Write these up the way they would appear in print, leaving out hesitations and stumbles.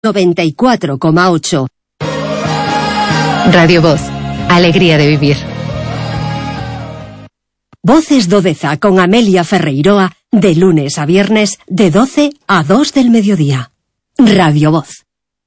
94,8. Radio Voz, alegría de vivir. Voces do Deza con Amelia Ferreiroa, de lunes a viernes, de 12 a 2 del mediodía. Radio Voz.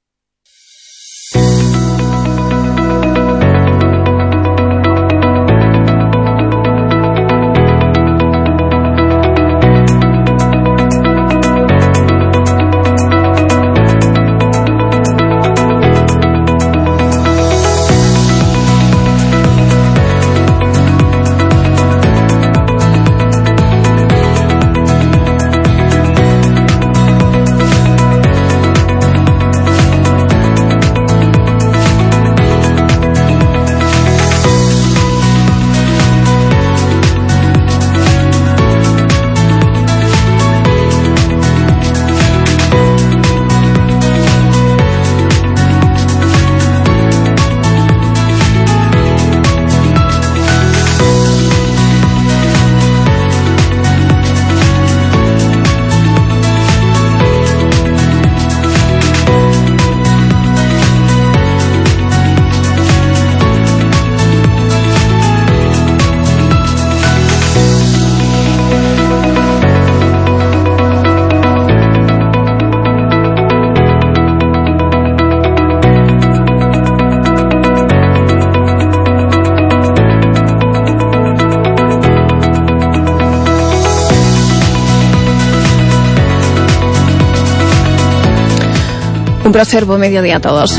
Un placer, buen mediodía a todos.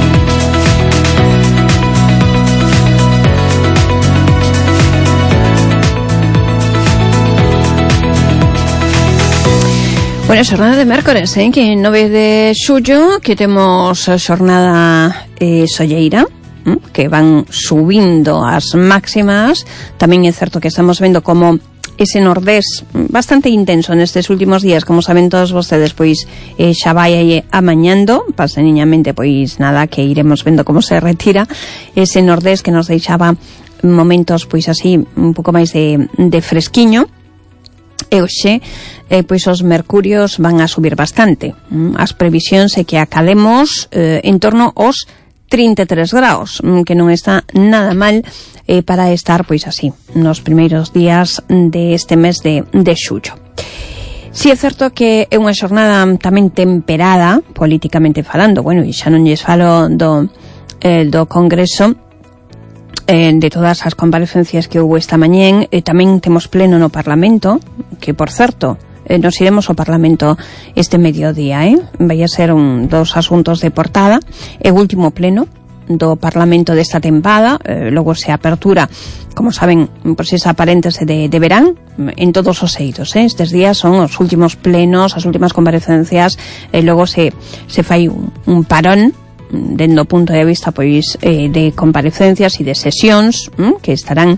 Bueno, xornada de mércores, que 9 de xullo, que temos a xornada solleira, que van subindo as máximas. Tamén é certo que estamos vendo como ese nordés bastante intenso nestes últimos días, como saben todos vostedes, pois xa vai aí amañando, paseniñamente, pois nada, que iremos vendo como se retira ese nordés que nos deixaba momentos pois así un pouco máis de fresquiño. E hoxe, pois os mercurios van a subir bastante. As previsións é que academos en torno aos 33 graus, que non está nada mal para estar pois así nos primeiros días deste mes de xullo. Si é certo que é unha xornada tamén temperada políticamente falando, bueno, e xa non lles falo do Congreso, de todas as comparecencias que houve esta mañén. Tamén temos pleno no Parlamento, que por certo nos iremos ao Parlamento este mediodía, vai a ser un dos asuntos de portada, e o último pleno do Parlamento desta tempada. Logo se apertura, como saben, pois esa paréntese de verán en todos os eidos, estes días son os últimos plenos, as últimas comparecencias, e logo se fai un parón dende o punto de vista pois de comparecencias e de sesións que estarán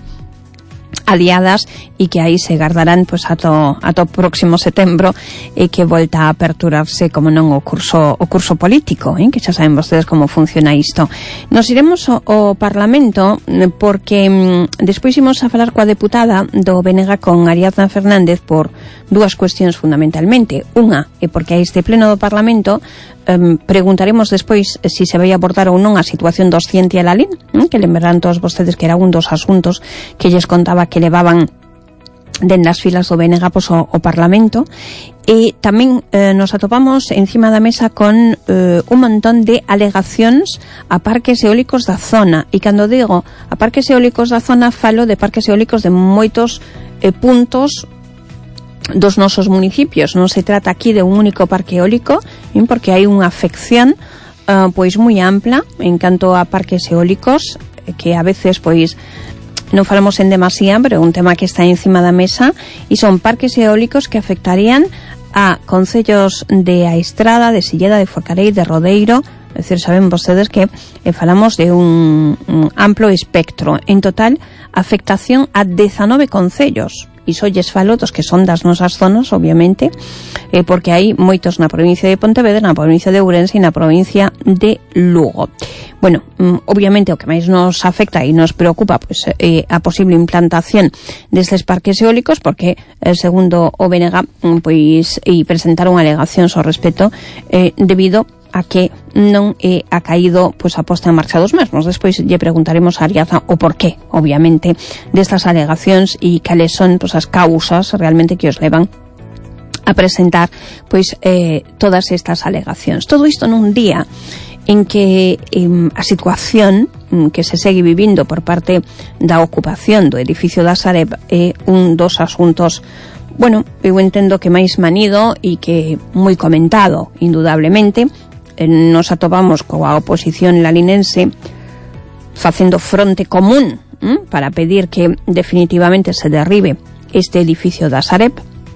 aliadas e que aí se gardarán pois ata o próximo setembro, e que volta a aperturarse, como non, o curso político, que xa saben vostedes como funciona isto. Nos iremos ao Parlamento porque despois imos a falar coa deputada do BNG, con Ariadna Fernández, por dúas cuestións fundamentalmente. Unha é porque a este pleno do Parlamento preguntaremos despois se se vai abordar ou non a situación dos Cientialalín, que lembrarán todos vostedes que era un dos asuntos que lles contaba que levaban dende as filas do BNG ao Parlamento. E tamén nos atopamos encima da mesa con un montón de alegacións a parques eólicos da zona, e cando digo a parques eólicos da zona, falo de parques eólicos de moitos puntos dos nosos municipios. Non se trata aquí de un único parque eólico, porque hai unha afección pois moi ampla en canto a parques eólicos, que a veces pois non falamos en demasía, pero é un tema que está encima da mesa, e son parques eólicos que afectarían a concellos de A Estrada, de Silleda, de Forcarei, de Rodeiro. É dicir, saben vostedes que falamos de un amplo espectro. En total, afectación a 19 concellos. E só lles falo dos que son das nosas zonas, obviamente, porque hai moitos na provincia de Pontevedra, na provincia de Ourense e na provincia de Lugo. Bueno, obviamente o que máis nos afecta e nos preocupa pois a posible implantación destes parques eólicos, porque segundo o BNG pois presentaron alegacións ao respecto debido a que non ha caído pois a posta en marcha dos mesmos. Despois lle preguntaremos a Ariaza o porqué, obviamente, destas alegacións e cales son pois as causas realmente que os levan a presentar pois todas estas alegacións. Todo isto nun día en que a situación que se segue vivindo por parte da ocupación do edificio da Sareb é un dos asuntos, bueno, eu entendo que máis manido e que moi comentado, indudablemente. Nos atopamos coa oposición lalinense facendo fronte común para pedir que definitivamente se derribe este edificio da Sareb,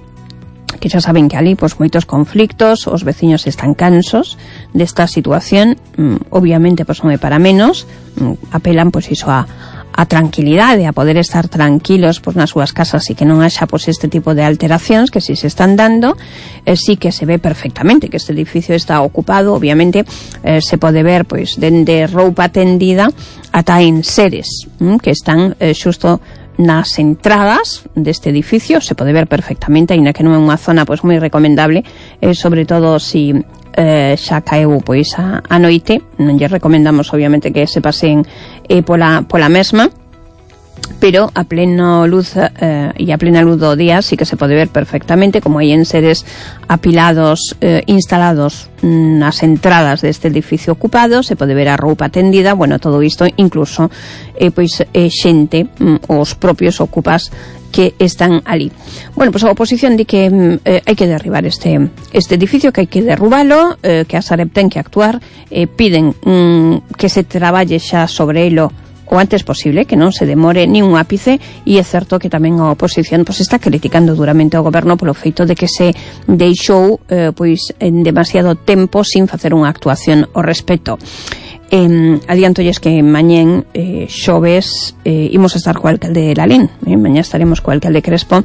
que xa saben que ali pois moitos conflictos, os veciños están cansos desta situación, obviamente pois non é para menos, apelan pois iso a tranquilidade, a poder estar tranquilos pois nas súas casas e que non haxa pois este tipo de alteracións que si se están dando. Sí que se ve perfectamente que este edificio está ocupado, obviamente se pode ver pois dende roupa tendida ata enseres que están xusto nas entradas deste edificio. Se pode ver perfectamente, aínda que non é unha zona pois moi recomendable, sobre todo si xa caeu pois a noite. Non lle recomendamos obviamente que se pasen pola mesma, pero a plena luz e a plena luz do día sí que se pode ver perfectamente como hai enseres apilados, instalados nas entradas deste edificio ocupado. Se pode ver a roupa tendida, bueno, todo isto, incluso pois xente, os propios ocupas que están ali. Bueno, pois a oposición di que hai que derribar este edificio, que hai que derrubalo, que a Sareb ten que actuar, piden que se traballe xa sobre elo o antes posible, que non se demore ni un ápice, e é certo que tamén a oposición pois está criticando duramente ao goberno polo feito de que se deixou pois en demasiado tempo sin facer unha actuación ao respecto. Adiantolles que mañén xoves imos estar co alcalde de Lalín, mañá estaremos co alcalde Crespo,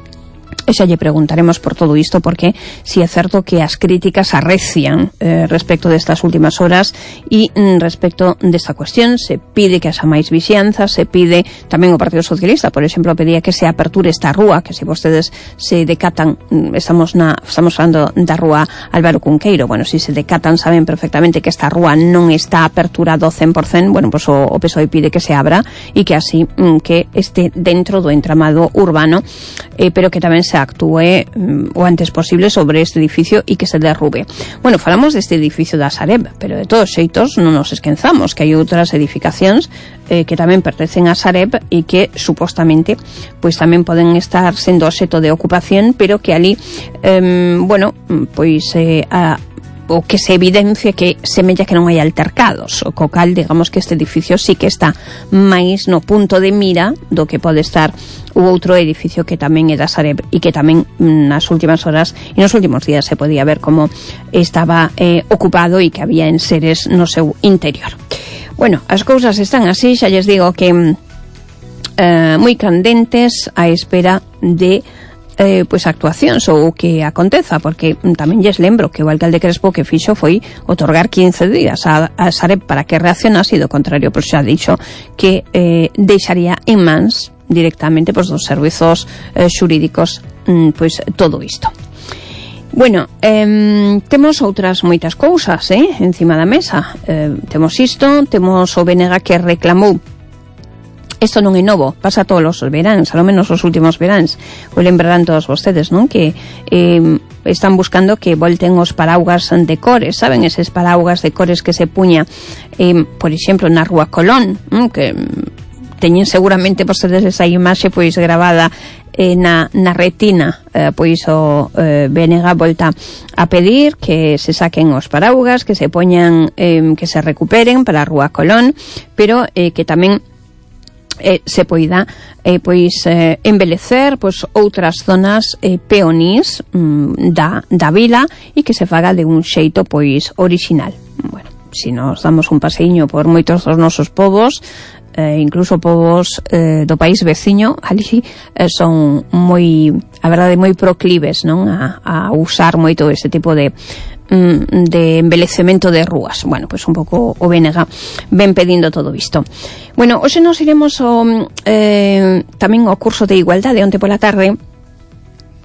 e xa lle preguntaremos por todo isto, porque si é certo que as críticas arrecian respecto destas últimas horas e respecto desta cuestión. Se pide que haxa máis vixianza, se pide tamén o Partido Socialista, por exemplo, pedía que se aperture esta rúa, que se vostedes se decatan, estamos falando da rúa Álvaro Cunqueiro, bueno, si se decatan saben perfectamente que esta rúa non está aperturada ao 100%, bueno, pues o PSOE pide que se abra e que así que este dentro do entramado urbano, pero que tamén se actúe o antes posible sobre este edificio e que se derrube. Bueno, falamos deste edificio da Sareb, pero de todos xeitos non nos esquenzamos que hai outras edificacións que tamén pertencen a Sareb e que supostamente pois tamén poden estar sendo obxecto de ocupación, pero que ali bueno, pois o que se evidencia que semella que non hai altercados, o co cal digamos que este edificio sí que está máis no punto de mira do que pode estar o outro edificio que tamén é da Sareb e que tamén nas últimas horas e nos últimos días se podía ver como estaba ocupado e que había enseres no seu interior. Bueno, as cousas están así, xa lles digo que moi candentes á espera de pois actuacións ou que aconteza, porque tamén lles lembro que o alcalde Crespo que fixo foi otorgar 15 días a Sareb para que reaccionase, e do contrario pois xa dixo que deixaría en mans directamente pois dos servizos xurídicos pois todo isto. Bueno, temos outras moitas cousas encima da mesa. Temos isto, temos o BNG que reclamou. Isto non é novo, pasa todos os veráns, ao menos os últimos veráns. O lembrarán todos vostedes, non? Que están buscando que volten os paraugas de cores, saben? Eses paraugas de cores que se puña, por exemplo, na Rúa Colón, que teñen seguramente vostedes esa imaxe pois grabada na retina, pois o BNG volta a pedir que se saquen os paraugas, que se poñan, que se recuperen para a Rúa Colón, pero que tamén se poida pois embelecer pois outras zonas peonís da vila e que se faga de un xeito pois orixinal. Bueno, se nos damos un paseiño por moitos dos nosos povos, incluso povos do país veciño, ali son moi, a verdade, moi proclives, non, a usar moito ese tipo de embelecemento de rúas. Bueno, pois un pouco o BNG ven pedindo todo isto. Bueno, hoxe nos iremos tamén ao curso de igualdade. Onte pola tarde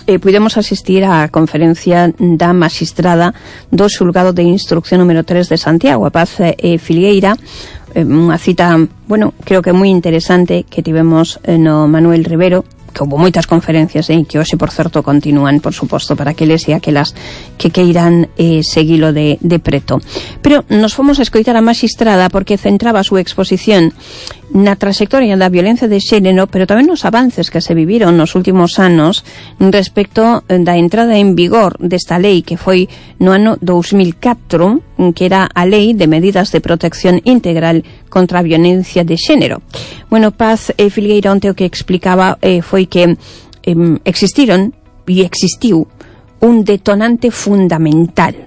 pudemos asistir á conferencia da magistrada do xulgado de instrucción número 3 de Santiago, a Paz Filgueira, unha cita, bueno, creo que moi interesante que tivemos no Manuel Rivero, que houve moitas conferencias que hoxe, por certo, continúan, por suposto, para aqueles e aquelas que queiran seguilo de preto. Pero nos fomos a escoitar a magistrada porque centraba a súa exposición na trayectoria da violencia de xénero, pero tamén nos avances que se viviron nos últimos anos respecto da entrada en vigor desta lei que foi no ano 2004, que era a Lei de Medidas de Protección Integral contra a Violencia de Xénero. Bueno, Paz Filgueira onte o que explicaba foi que existiron e existiu un detonante fundamental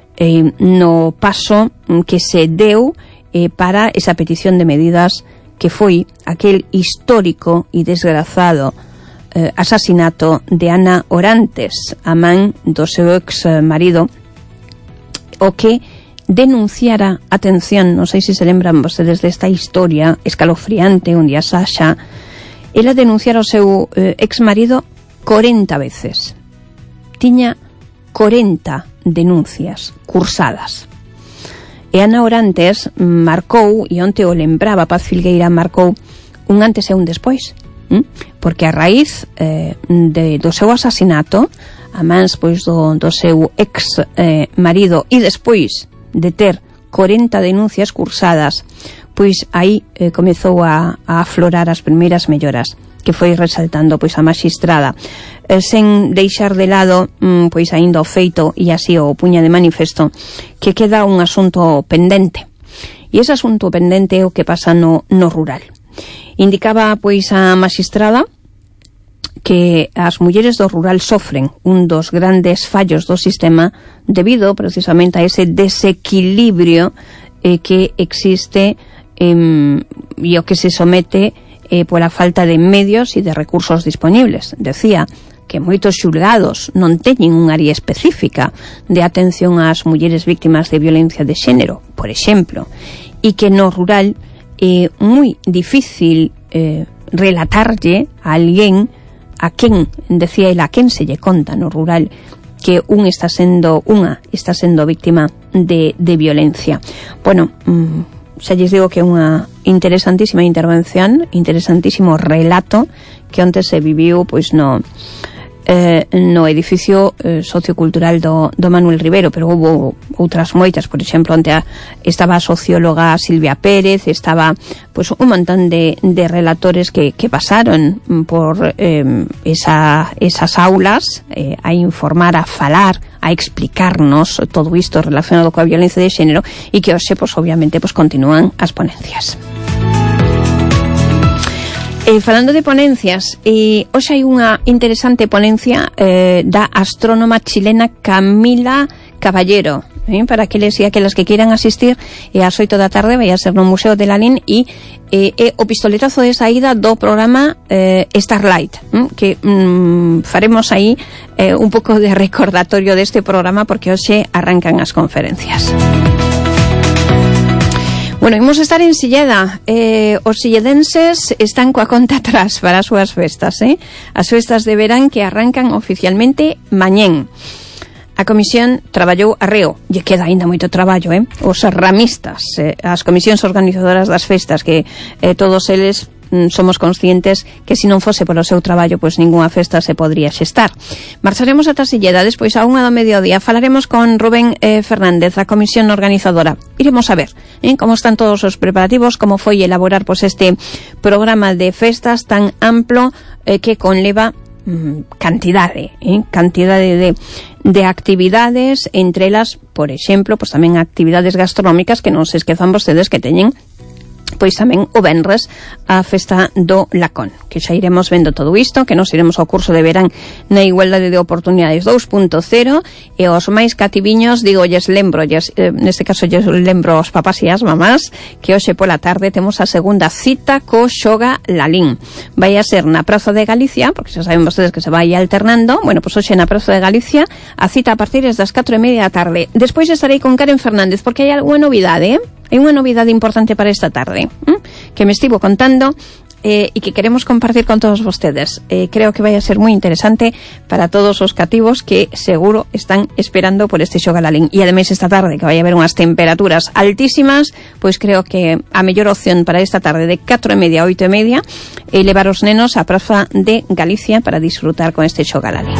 no paso que se deu para esa petición de medidas que foi aquel histórico e desgrazado asasinato de Ana Orantes, a man do seu ex marido, o que denunciara, atención, non sei se se lembran vostedes desta historia escalofriante onde a Sasha, ela denunciara o seu ex marido 40 veces. Tiña 40 denuncias cursadas. E Ana Orantes marcou, e onte o lembraba Paz Filgueira, marcou un antes e un despois, porque a raíz do seu asasinato, a mans pois do seu ex marido, e despois de ter 40 denuncias cursadas, pois aí comezou a aflorar as primeiras melloras que foi resaltando pois a magistrada, sen deixar de lado pois aínda o feito, e así o puña de manifesto, que queda un asunto pendente. E ese asunto pendente é o que pasa no rural. Indicaba pois a magistrada que as mulleres do rural sofren un dos grandes fallos do sistema debido precisamente a ese desequilibrio que existe e o que se somete pola falta de medios e de recursos disponibles. Decía que moitos xulgados non teñen un área específica de atención ás mulleres víctimas de violencia de xénero, por exemplo, e que no rural é moi difícil relatarlle a alguén a quen, decía ela, a quen se lle conta no rural que unha está sendo víctima de violencia. Bueno, xa lles digo que é unha interesantísima intervención, interesantísimo relato que onte se viviu pois no edificio sociocultural do Manuel Rivero, pero houve outras moitas. Por exemplo, onte estaba a socióloga Silvia Pérez, estaba pois un montón de relatores que pasaron por esas aulas a informar, a falar, a explicarnos todo isto relacionado coa violencia de xénero, e que hoxe, pois, obviamente, pois, continúan as ponencias. Falando de ponencias, hoxe hai unha interesante ponencia da astrónoma chilena Camila Caballero, para aqueles e aquelas que queiran asistir, ás 8 da tarde vai a ser no Museo de Lalín, e o pistoletazo de saída do programa Starlight, que faremos aí un pouco de recordatorio deste programa, porque hoxe arrancan as conferencias. Bueno, imos estar en Silleda. Os silledenses están coa conta atrás para as súas festas, as festas de verán que arrancan oficialmente mañén. A comisión traballou arreo, lle queda aínda moito traballo, os ramistas, as comisións organizadoras das festas, que todos eles somos conscientes que se non fose polo seu traballo, pois ningunha festa se podría xestar. Marcharemos ata Silleda, despois a 1 do mediodía falaremos con Rubén Fernández, a comisión organizadora. Iremos a ver como están todos os preparativos, como foi elaborar pois este programa de festas tan amplo que conleva cantidade de actividades, entre elas, por exemplo, pois tamén actividades gastronómicas, que non se esquezan vostedes que teñen pois tamén o venres a festa do Lacón, que xa iremos vendo todo isto, que nos iremos ao curso de verán na igualdade de oportunidades 2.0, e os máis cativiños, neste caso lembro aos papás e as mamás, que hoxe pola tarde temos a segunda cita co Xoga Lalín. Vai a ser na Praza de Galicia, porque xa saben vostedes que se vai alternando. Bueno, pois hoxe na Praza de Galicia, a cita a partir das 4:30 da tarde. Despois estarei con Karen Fernández, porque hai algunha novidade, Hai unha novidade importante para esta tarde, que me estivo contando y que queremos compartir con todos ustedes. Creo que vai a ser moi interesante para todos os cativos que seguro están esperando por este xogalalín. E ademais esta tarde que vai haber unhas temperaturas altísimas, pois creo que a mellor opción para esta tarde de 4:30 a 8:30 é levar os nenos á Praza de Galicia para disfrutar con este xogalalín.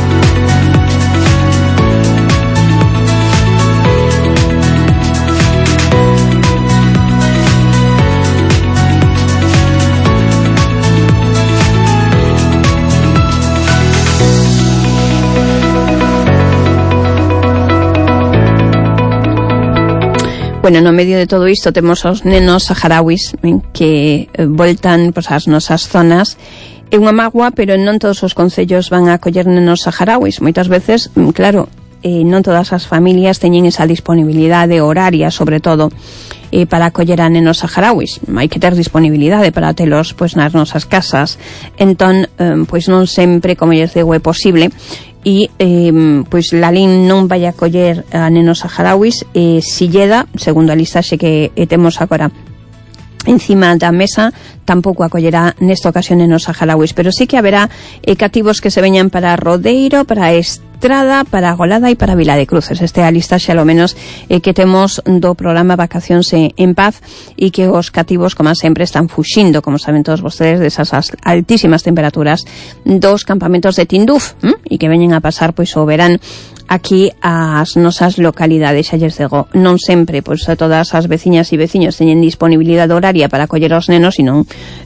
Bueno, no medio de todo isto temos os nenos saharauis que voltan pois, ás nosas zonas. É unha mágoa, pero non todos os concellos van a acoller nenos saharauis. Moitas veces, claro, non todas as familias teñen esa disponibilidade horaria, sobre todo, para acoller a nenos saharauis. Hai que ter disponibilidade para telos pois, nas nosas casas. Entón, pois non sempre, como lles digo, é posible. E pois Lalín non vai a coller a nenos saharauis. Silleda, segundo a listaxe que temos agora encima da mesa, tampouco acollerá nesta ocasión nenos saharauis, pero sí que haberá cativos que se veñan para Rodeiro, para Estrada, para Golada e para Vila de Cruces. Este é a listaxe, ao menos, que temos do programa Vacacións en Paz, e que os cativos, como sempre, están fuxindo, como saben todos vostedes, desas altísimas temperaturas dos campamentos de Tinduf, e que veñen a pasar pois o verán aquí ás nosas localidades. Xa lles digo, non sempre pois a todas as veciñas e veciños teñen disponibilidade horaria para coller os nenos, sino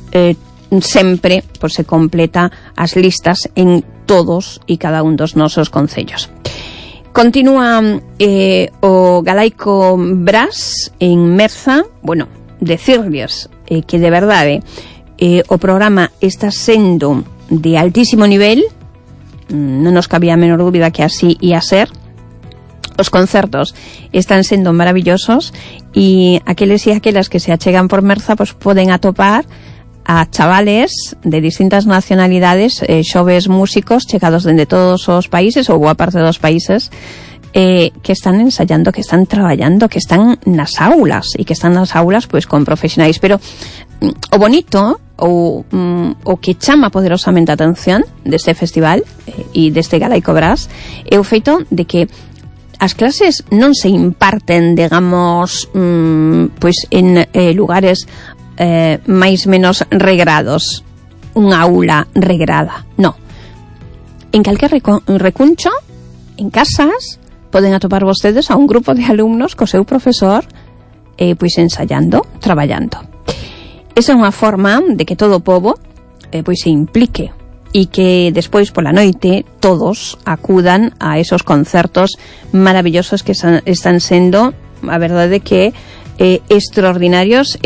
sempre pois se completa as listas en todos e cada un dos nosos concellos. Continúa o Galaico Brás en Merza. Bueno, decirles que de verdade o programa está sendo de altísimo nivel. Non nos cabía a menor dúbida que así ia ser. Os concertos están sendo maravillosos e aqueles e aquelas que se achegan por Merza pois poden atopar a chavales de distintas nacionalidades, xoves músicos chegados dende todos os países ou boa parte dos países, que están ensayando, que están traballando, que están nas aulas e que están nas aulas pois con profesionais. Pero o bonito o que chama poderosamente a atención deste festival e deste Galaico Brás é o feito de que as clases non se imparten, digamos, pois en lugares máis menos regrados, unha aula regrada, no. En calquer recuncho, en casas, poden atopar vostedes a un grupo de alumnos co seu profesor pois ensayando, traballando. Esa é unha forma de que todo o pobo pois se implique e que despois pola noite todos acudan a esos concertos maravillosos que están sendo, a verdade que extraordinarios.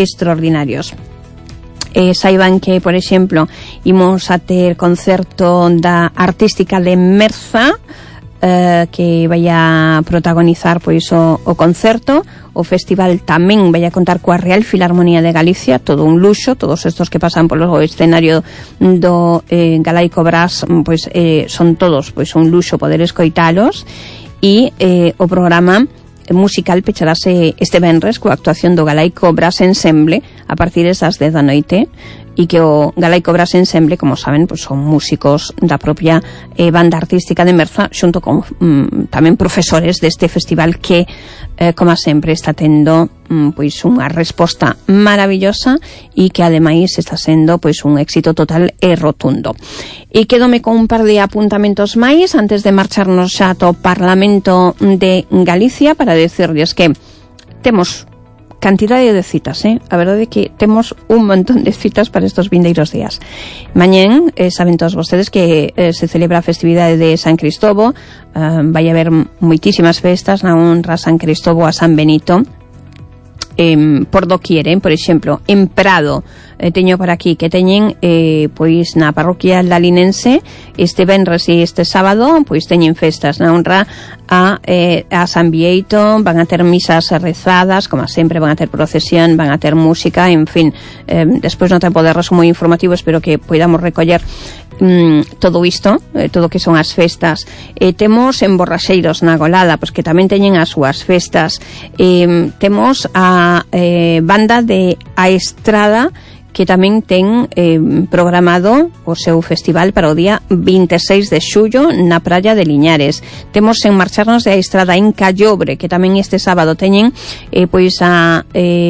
Saiban que, por exemplo, imos a ter concerto da Artística de Merza, que vai a protagonizar pois o concerto. O festival tamén vai a contar coa Real Filarmonía de Galicia, todo un luxo. Todos estos que pasan polo escenario do Galaico Brás pois son todos pois un luxo poder escoitalos. E o programa musical pecharase este venres coa actuación do Galaico Brás Ensemble a partir das 10 da noite, e que o Galaico Brás Ensemble, como saben, pois son músicos da propia banda artística de Merza, xunto con tamén profesores deste festival que, como sempre, está tendo pois unha resposta maravillosa e que ademais está sendo pois un éxito total e rotundo. E quedome con un par de apuntamentos máis antes de marcharnos xa ao Parlamento de Galicia para decirles que temos cantidade de citas, A verdade é que temos un montón de citas para estos vindeiros días. Mañén, saben todos vostedes que se celebra a festividade de San Cristobo. Vai haber moitísimas festas na honra a San Cristobo, a San Benito, por doquier, por exemplo, en Prado, teño por aquí que teñen pois na parroquia lalinense este venres e este sábado pois teñen festas na honra a San Bieito. Van a ter misas rezadas, como sempre, van a ter procesión, van a ter música, en fin. Despois no tempo de resumo informativo espero que podamos recoller todo isto, todo que son as festas. Temos en Borraxeiros, na Golada, pois que tamén teñen as súas festas. Temos a banda de A Estrada, que tamén ten programado o seu festival para o día 26 de xullo na praia de Liñares. Temos en Marcharnos de a Estrada en Callobre, que tamén este sábado teñen pois a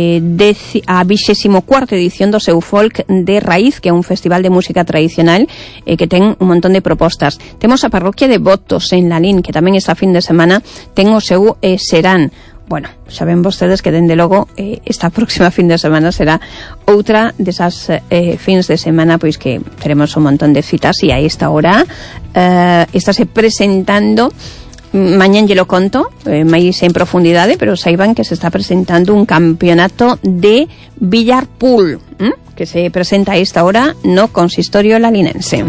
24ª edición do seu Folk de Raíz, que é un festival de música tradicional que ten un montón de propostas. Temos a parroquia de Botos en Lalín, que tamén esta fin de semana ten o seu Serán. Bueno, xa ven vostedes que dende logo esta próxima fin de semana será outra desas fins de semana pois que teremos un montón de citas, e a esta hora estáse presentando, mañán lle lo conto máis en profundidade, pero saiban que se está presentando un campeonato de billar pool, que se presenta a esta hora no consistorio lalinense.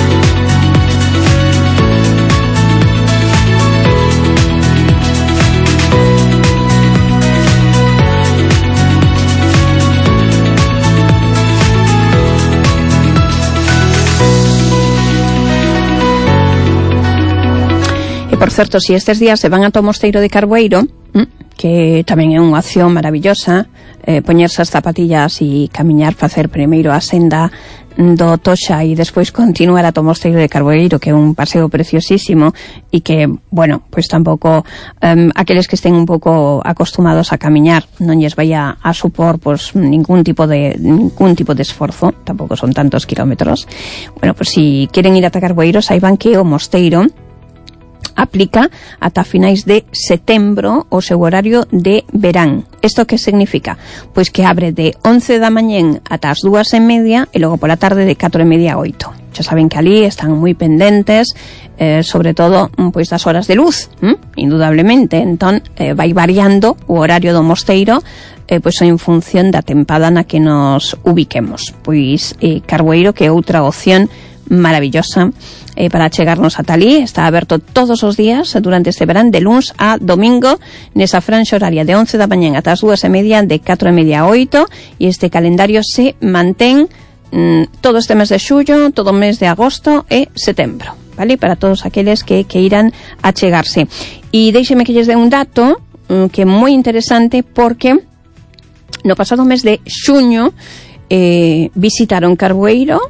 Por certo, si estes días se van ata o Mosteiro de Carboeiro, que tamén é unha opción maravillosa, poñerse as zapatillas e camiñar, facer primeiro a senda do Toxa e despois continuar ata o Mosteiro de Carboeiro, que é un paseo preciosísimo e que, bueno, pois tampouco aqueles que estén un pouco acostumados a camiñar non lles vai a supor pois ningún tipo de esforzo, tampouco son tantos kilómetros. Bueno, pois si queren ir ata Carboeiro, saiban que o Mosteiro aplica ata finais de setembro o seu horario de verán. Isto que significa? Pois que abre de 11 da mañén ata as 2:30 e logo pola tarde de 4:30 a 8. Xa saben que ali están moi pendentes, sobre todo pois das horas de luz, indudablemente. Entón, vai variando o horario do Mosteiro pois en función da tempada na que nos ubiquemos. Pois Carboeiro, que é outra opción maravillosa para chegarnos ata ali, está aberto todos os días durante este verán, de luns a domingo, nesa franxa horaria de 11 da mañán ata as 2:30, de 4:30 a 8, e este calendario se mantén todo este mes de xullo, todo o mes de agosto e setembro, vale? Para todos aqueles que irán a chegarse. E deixeme que lles dé un dato que é moi interesante, porque no pasado mes de xuño visitaron Carboeiro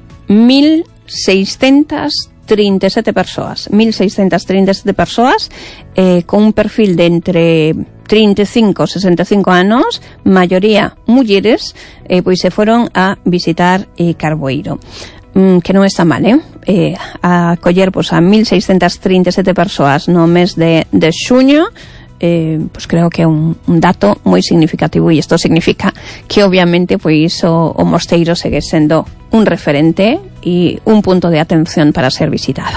1.637 persoas, con un perfil de entre 35 e 65 anos, maioría mulleres, pois se foron a visitar Carboeiro. Que non está mal, a coller pois a 1.637 persoas no mes de xuño, pois creo que é un dato moi significativo, e isto significa que obviamente pois o Mosteiro segue sendo un referente e un punto de atención para ser visitado.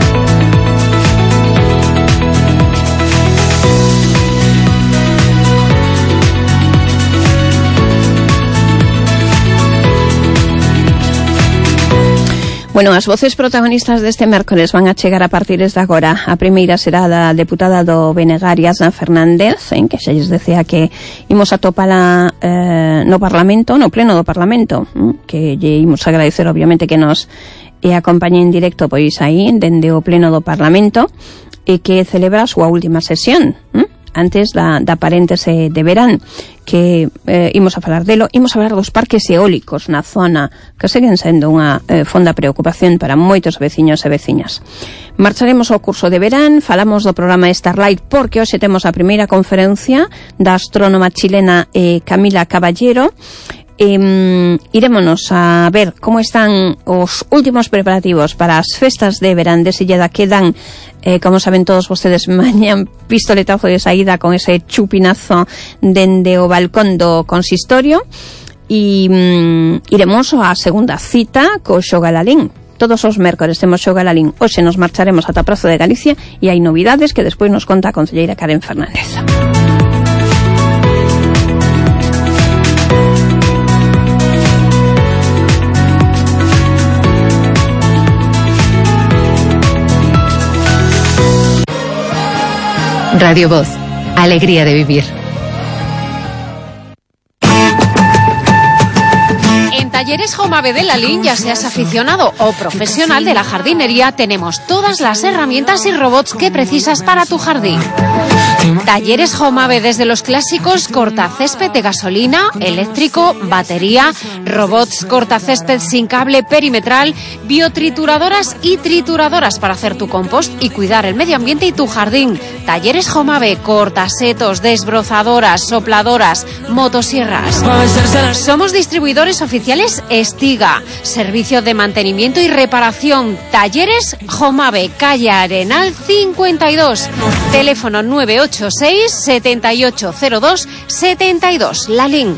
Bueno, as voces protagonistas deste mércores van a chegar a partir de agora. A primeira será da deputada do BNG, Ariadna Fernández, que xa lles decía que imos a topala no Parlamento, no pleno do Parlamento, que lle imos agradecer obviamente que nos acompañe en directo pois aí, dende o pleno do Parlamento, e que celebra a súa última sesión, antes da paréntese de verán, que imos a falar delo. Imos a falar dos parques eólicos na zona, que seguen sendo unha fonda preocupación para moitos veciños e veciñas. Marcharemos ao curso de verán, falamos do programa Starlight, porque hoxe temos a primeira conferencia da astrónoma chilena Camila Caballero. Irémonos a ver como están os últimos preparativos para as festas de verán de Silleda, que dan, como saben todos vostedes, mañán pistoletazo de saída con ese chupinazo dende o balcón do consistorio. E iremos á segunda cita co Xogalalín. Todos os mércores temos Xogalalín. Hoxe nos marcharemos ata a Praza de Galicia e hai novidades que despois nos conta a concelleira Karen Fernández. Radio Voz, alegría de vivir. En Talleres Jomave de Lalín, ya seas aficionado o profesional de la jardinería, tenemos todas las herramientas y robots que precisas para tu jardín. Talleres Jomave, desde los clásicos cortacésped de gasolina, eléctrico, batería, robots cortacésped sin cable perimetral, biotrituradoras y trituradoras para hacer tu compost y cuidar el medio ambiente y tu jardín. Talleres Jomave, cortasetos, desbrozadoras, sopladoras, motosierras. Somos distribuidores oficiales Estiga, servicio de mantenimiento y reparación. Talleres Jomave, calle Arenal 52, teléfono 986 7802 72, Lalín.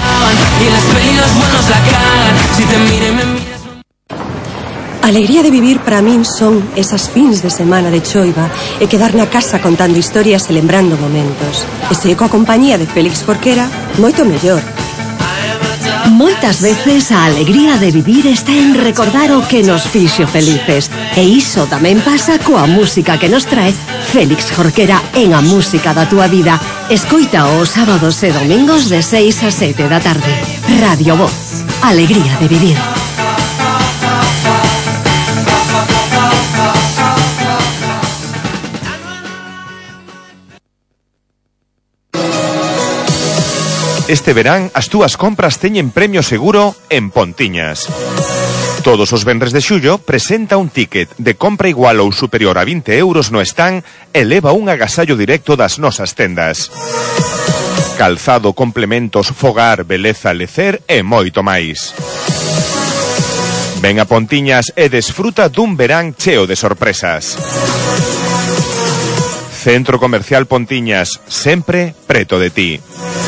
Alegría de vivir para min son esas fins de semana de choiva e quedar na casa contando historias e lembrando momentos. E se coa compañía de Félix Jorquera, moito mellor. Moitas veces a alegría de vivir está en recordar o que nos fixo felices. E iso tamén pasa coa música que nos trae Félix Jorquera en A Música da Túa Vida. Escoita os sábados e domingos de 6 a 7 da tarde. Radio Voz. Alegría de vivir. Este verán as túas compras teñen premio seguro en Pontiñas. Todos os venres de xullo presenta un ticket de compra igual ou superior a 20 euros no stand e leva un agasallo directo das nosas tendas. Calzado, complementos, fogar, beleza, lecer e moito máis. Ven a Pontiñas e desfruta dun verán cheo de sorpresas. Centro Comercial Pontiñas, sempre preto de ti.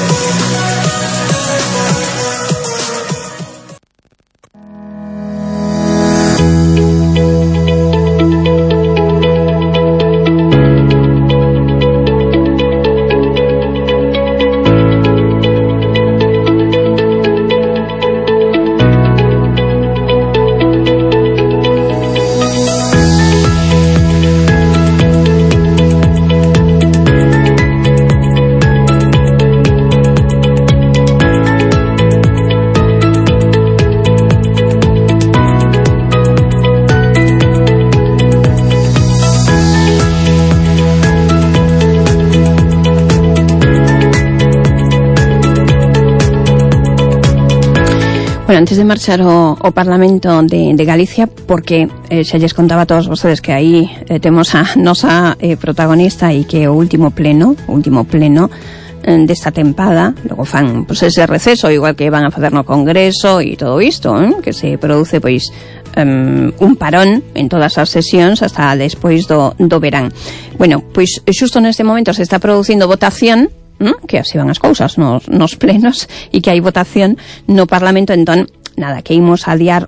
Bueno, antes de marchar ao Parlamento de Galicia, porque xa lles contaba a todos vostedes que aí temos a nosa protagonista e que o último pleno desta tempada, logo fan pues, ese receso, igual que van a facer no Congreso e todo isto, que se produce pois un parón en todas as sesións hasta despois do verán. Bueno, pois xusto neste momento se está producindo votación, que así van as cousas nos plenos, e que hai votación no Parlamento. Entón, nada, que imos adiar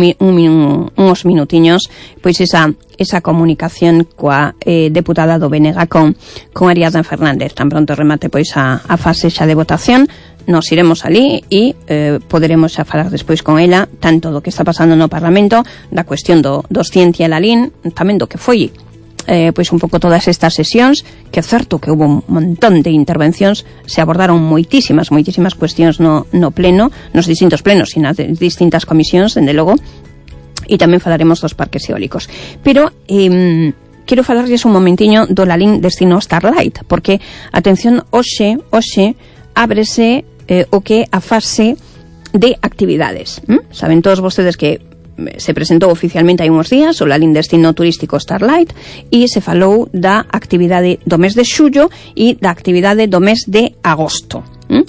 uns minutiños pois esa comunicación coa deputada do BNG con Ariadna Fernández. Tan pronto remate pois a fase xa de votación, nos iremos ali e poderemos xa falar despois con ela tanto do que está pasando no Parlamento, da cuestión dos Ciencia e Lalín, tamén do que foi pois un pouco todas estas sesións, que é certo que houve un montón de intervencións, se abordaron moitísimas cuestións no pleno, nos distintos plenos e nas distintas comisións, dende logo, e tamén falaremos dos parques eólicos. Pero quero falarlles un momentiño do Lalín Destino Starlight, porque, atención, hoxe ábrese o que a fase de actividades. Saben todos vostedes que se presentou oficialmente hai uns días o Lalín Destino Turístico Starlight e se falou da actividade do mes de xullo e da actividade do mes de agosto.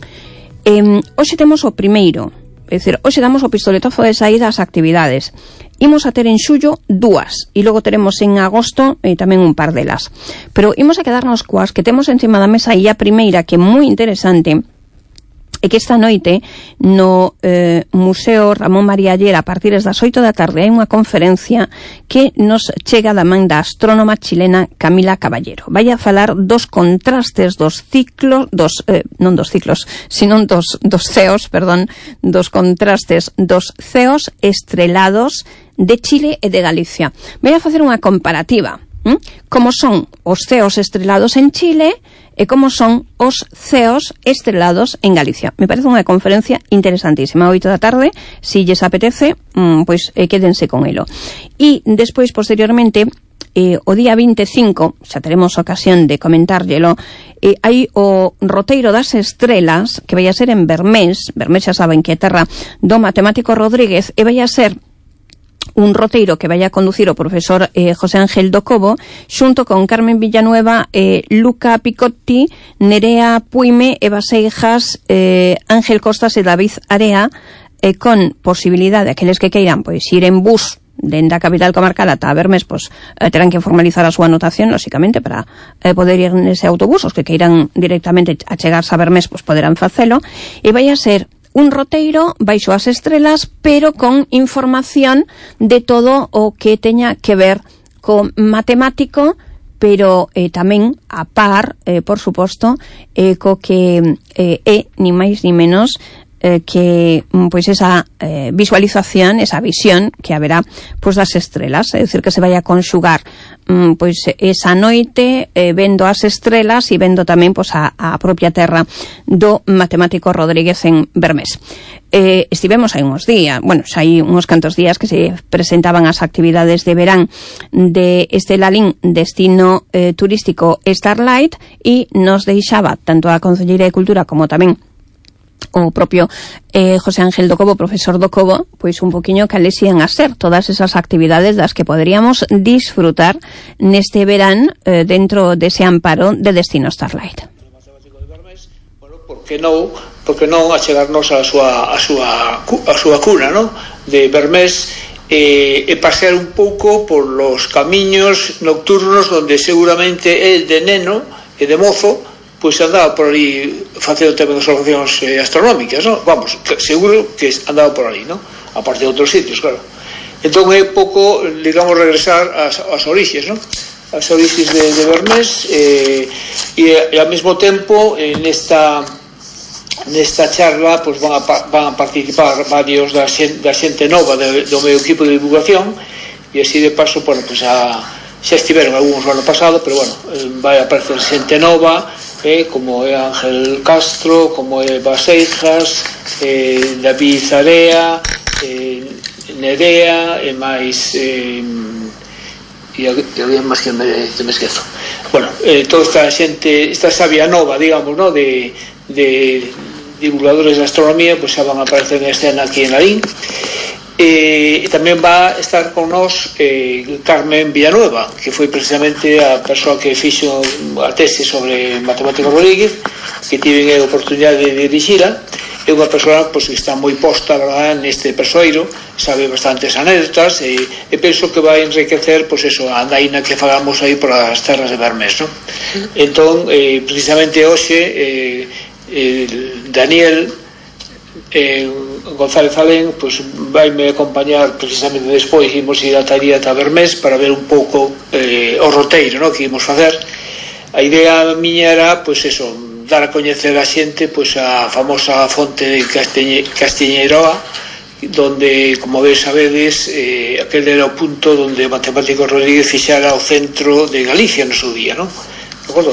Hoxe temos o primeiro, é dicir, hoxe damos o pistoletazo de saída ás actividades. Imos a ter en xullo 2 e logo teremos en agosto tamén un par delas. Pero imos a quedarnos coas que temos encima da mesa, e a primeira, que é moi interesante, é que esta noite no Museo Ramón María Aller, a partir das 8 da tarde, hai unha conferencia que nos chega da man da astrónoma chilena Camila Caballero. Vai a falar dos contrastes dos ciclos, non dos ciclos, sino dos ceos, dos contrastes dos ceos estrelados de Chile e de Galicia. Vai a facer unha comparativa, como son os ceos estrelados en Chile e como son os ceos estrelados en Galicia. Me parece unha conferencia interesantísima, 8 da tarde, si lles apetece, pois quédense con elo. E despois, posteriormente, o día 25, xa teremos ocasión de comentárllelo, hai o roteiro das estrelas que vai a ser en Vermés xa saben que é terra do matemático Rodríguez, e vai a ser un roteiro que vai a conducir o profesor José Ángel Docobo xunto con Carmen Villanueva, Luca Picotti, Nerea Puime, Eva Seijas, Ángel Costas e David Area, con posibilidade de aqueles que queiran pois ir en bus dende a capital comarcal ata Vermés, pois terán que formalizar a súa anotación, lóxicamente, para poder ir nese autobús. Os que queiran directamente achegarse a Vermés, pois poderán facelo, e vai a ser un roteiro baixo as estrelas, pero con información de todo o que teña que ver con matemático, pero tamén a par, por suposto, co que é ni máis ni menos que pois esa visualización, esa visión que haberá pois das estrelas, é dicir, que se vai a conxugar pois esa noite vendo as estrelas e vendo tamén pois a propia terra do matemático Rodríguez en Vermés. Estivemos hai uns días, xa hai uns cantos días que se presentaban as actividades de verán de este Lalín destino turístico Starlight, e nos deixaba tanto a Concelleira de Cultura como tamén o propio José Ángel Docobo, profesor Docobo, pois un poquinho cales ian a ser todas esas actividades das que poderíamos disfrutar neste verán dentro dese amparo de Destino Starlight. Por que non achegarnos a súa cuna, ¿no? De Vermés, e pasear un pouco por los camiños nocturnos donde seguramente el de neno e de mozo pois andaba por ali facendo tamén observacións astronómicas, ¿no? Vamos, seguro que andaba por ali, ¿no? Aparte de outros sitios, claro. Entón é pouco, digamos, regresar ás orixes, ¿no? As orixes de Vermés, e ao mesmo tempo nesta charla pois van a participar varios da xente nova do meu equipo de divulgación, e así de paso, bueno, pois xa estiveron algúns o ano pasado, pero bueno, vai aparecer xente nova, como é Ángel Castro, como é Eva Seijas, David Area, Nerea e máis e alguén máis que me esquezo. Bueno, toda esta xente, esta sabia nova, digamos, ¿no? de divulgadores de astronomía, pois xa van a aparecer en escena aquí en Lalín. E tamén va a estar con nós Carmen Villanueva, que foi precisamente a persoa que fixo a tese sobre matemático Rodríguez, que tive a oportunidade de dirixila. É unha persoa pois, que está moi posta, verdad, neste persoeiro, sabe bastantes anécdotas, e penso que vai enriquecer pois eso, a andaina que fagamos aí por as terras de Vermés, ¿no? Entón, precisamente hoxe Daniel González Alén pois vaime acompañar precisamente despois, imos ir a Taría ata Vermés para ver un pouco o roteiro, no, que imos facer. A idea miña era pois eso, dar a coñecer a xente pois a famosa fonte de Castiñeiroa, donde, como sabedes, aquel era o punto donde o matemático Rodríguez fixara o centro de Galicia no seu día, non? De acordo?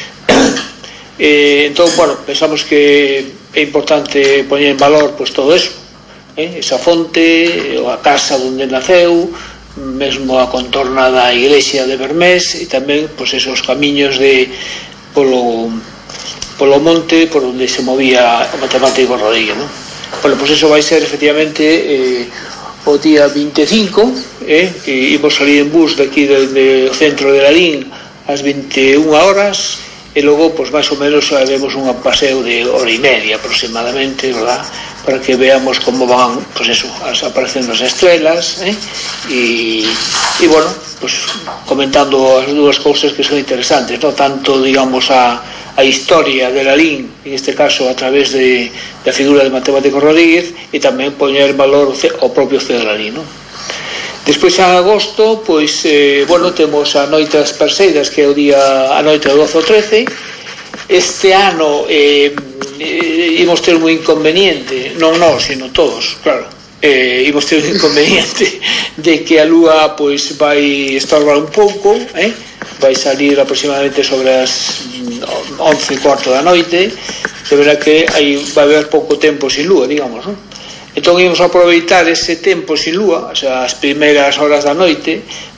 Entón, bueno, pensamos que é importante poñer en valor pois todo eso, esa fonte, a casa onde naceu, mesmo a contorna da iglesia de Vermés, e tamén pois esos camiños polo monte por onde se movía o matemático Rodríguez, ¿no? Bueno, pois eso vai ser efectivamente o día 25, que imos salir en bus daqui do centro de Lalín ás 21 horas, e logo, pois, máis ou menos haremos un paseo de hora e media aproximadamente, verdad? Para que veamos como van, pois eso, aparecendo as estrelas, e bueno, pois, comentando as dúas cousas que son interesantes, ¿no? Tanto, digamos, a historia de Lalín, en este caso a través da figura de matemático Rodríguez, e tamén poñer valor o propio CEO de Lalín, ¿no? Despois, en agosto, pois, bueno, temos a Noite das Perseidas, que é a noite do 12 ao 13. Este ano imos ter un inconveniente, non nós, sino todos, claro. Imos ter un inconveniente de que a lúa, pois, vai estorbar un pouco, vai salir aproximadamente sobre as 11:15 da noite, de verdad que aí vai haber pouco tempo sin lúa, digamos, non? Entón ímos aproveitar ese tempo sin lúa, o sea, as primeiras horas da noite,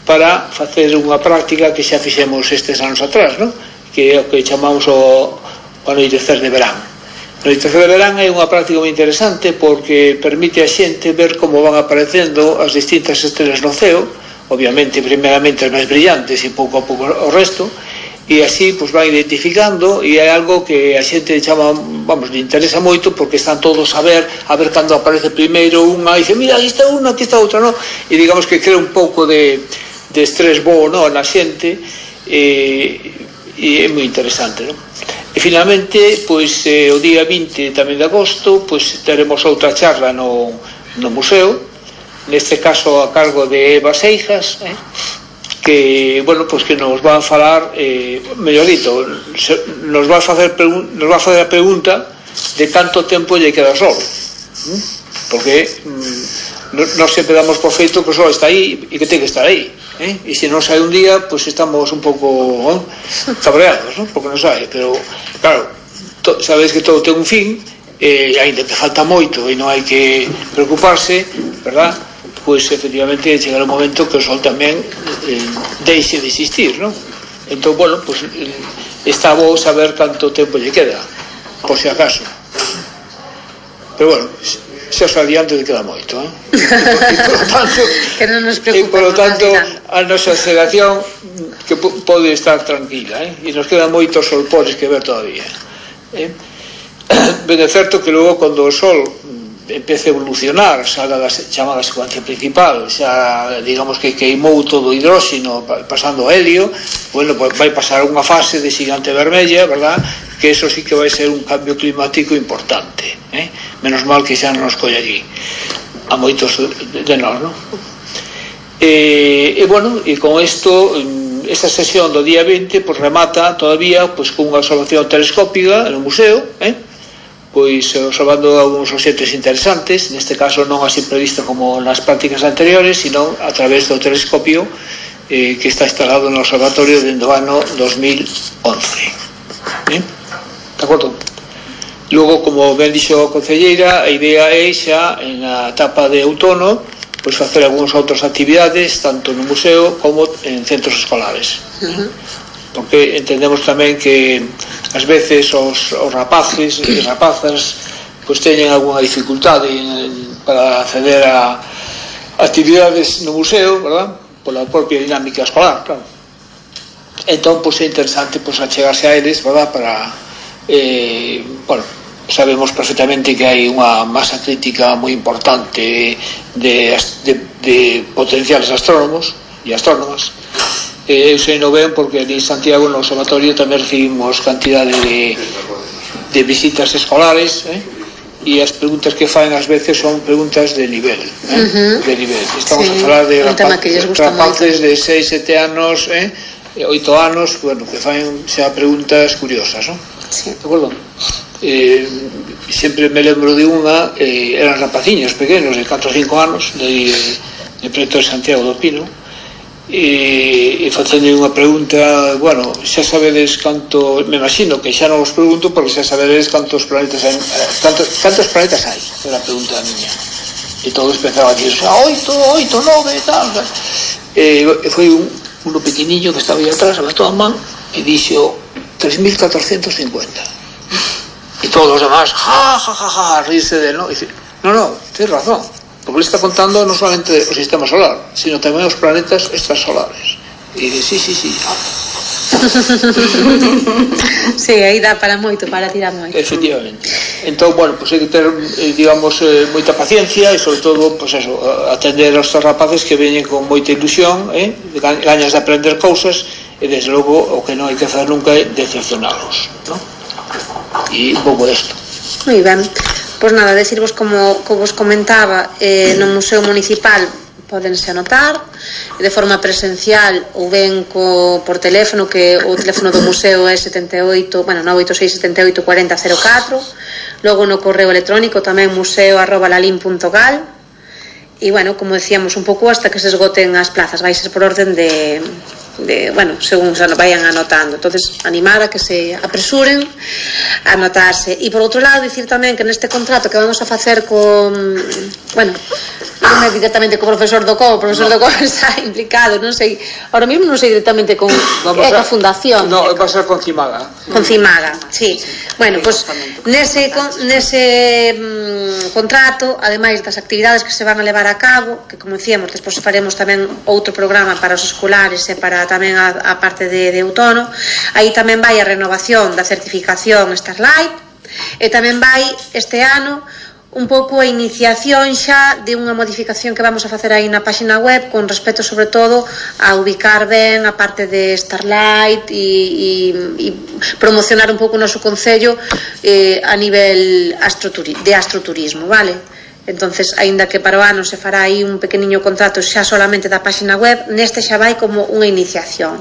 para facer unha práctica que xa fixemos estes anos atrás, non? Que é o que chamamos o anoitecer de verán. O anoitecer de verán é unha práctica moi interesante porque permite a xente ver como van aparecendo as distintas estrelas no ceo, obviamente primeramente as máis brillantes e pouco a pouco o resto, e así pues van identificando, e é algo que a xente chama, vamos, le interesa moito porque están todos a ver cando aparece primeiro unha e dice, mira, aquí está unha, aquí está outra, non? E digamos que crea un pouco de estrés bo, non, na xente, e é moi interesante, non? E finalmente, pois o día 20 tamén de agosto, pois teremos outra charla no museo, neste caso a cargo de Eva Seijas, que, bueno, pues que nos va a falar, mellor dito, nos va a facer a pregunta de canto tempo lle queda o sol, porque nos sempre damos por feito que o sol está aí e que ten que estar aí, e se non sai un día, pues estamos un pouco cabreados, ¿no? Porque non sai, pero claro, sabedes que todo ten un fin, e ainda que falta moito e non hai que preocuparse, verdad? Pois efectivamente chegará un momento que o sol tamén deixe de existir, non? Entón, bueno, pues está bo saber canto tempo lle queda, por si acaso. Pero bueno, xa os adiante de queda moito, que non nos preocupa. E polo tanto, a nosa xeración que pode estar tranquila, e nos quedan moitos solpores que ver todavía. Ben é certo que logo cando o sol empece a evolucionar, salga da chamada secuencia principal, xa digamos que queimou todo o hidróxeno pasando o helio, bueno, vai pasar unha fase de xigante vermella, verdad? Que eso sí que vai ser un cambio climático importante, menos mal que xa non nos colle aquí a moitos de nós, non? E bueno, e con isto esta sesión do día 20 pues remata todavía pues con unha observación telescópica no museo, pois observando algúns obxectos interesantes, neste caso non así previsto como nas prácticas anteriores, sino a través do telescopio que está instalado no observatorio dende o ano 2011. De acordo? Logo, como ben dixo a concelleira, a idea é xa en a etapa de outono pois facer algúns outras actividades tanto no museo como en centros escolares. Porque entendemos tamén que ás veces os rapaces e rapazas pois teñen algunha dificultade para acceder a actividades no museo, verdad? Pola propia dinámica escolar, claro. Entón, pois é interesante pois achegarse a eles, verdad? Para bueno, sabemos perfectamente que hai unha masa crítica moi importante de potenciales astrónomos e astrónomas. Eu sei non ben porque ali en Santiago no observatorio tamén recibimos cantidade de visitas escolares, e as preguntas que faen ás veces son preguntas de nivel, de nivel. Estamos a falar de rapaces de 6, 7 anos, 8 anos, bueno, que faen xa preguntas curiosas, non? De acordo? Sempre me lembro de unha, eran rapaciños pequenos de 4 ou 5 anos de preto de Santiago do Pino, e facendo unha pregunta, bueno, xa sabedes canto, me imagino que xa non os pregunto porque xa sabedes cantos planetas hai, cantos planetas hai, era a pregunta miña, e todos empezaban a dicir 8, 9 tal, e foi uno pequeniño que estaba aí atrás, abatou a man e dixo 3.450, e todos os demás a rirse de él, ¿no? E dice, no, tienes razón, porque le está contando non solamente o sistema solar, sino tamén os planetas extrasolares. E dice, sí. Sí, aí dá para moito, para tirar moito. Efectivamente. Entón, bueno, pues hai que ter, digamos, moita paciencia e, sobre todo, pues eso, atender aos rapaces que veñen con moita ilusión, gañas de aprender cousas, e, desde logo, o que non hai que fazer nunca é decepcionalos, ¿no? E un pouco desto. Moi ben. Pois nada, decirvos como vos comentaba, no Museo Municipal pódense anotar de forma presencial ou ben por teléfono, que o teléfono do museo é 986 78 40 04, logo no correo electrónico tamén museo@lalin.gal, e bueno, como decíamos un pouco hasta que se esgoten as plazas, vai ser por orden de bueno, según se vayan anotando. Entonces, animar a que se apresuren a anotarse. E por outro lado, dicir tamén que neste contrato que vamos a facer con, bueno, non é directamente co profesor do Cobo, o profesor do Cobo está implicado, non sei, ahora mesmo non sei directamente con a fundación. No, va a ser con Cimaga. Con Cimaga, sí. Bueno, pues nese contrato, ademais das actividades que se van a levar a cabo, que como decíamos, despois faremos tamén outro programa para os escolares e para tamén a parte de outono, aí tamén vai a renovación da certificación Starlight e tamén vai este ano un pouco a iniciación xa de unha modificación que vamos a facer aí na página web con respecto sobre todo a ubicar ben a parte de Starlight e promocionar un pouco o noso concello a nivel de astroturismo, vale? Entonces, aínda que para o ano se fará aí un pequeniño contrato xa solamente da página web, neste xa vai como unha iniciación.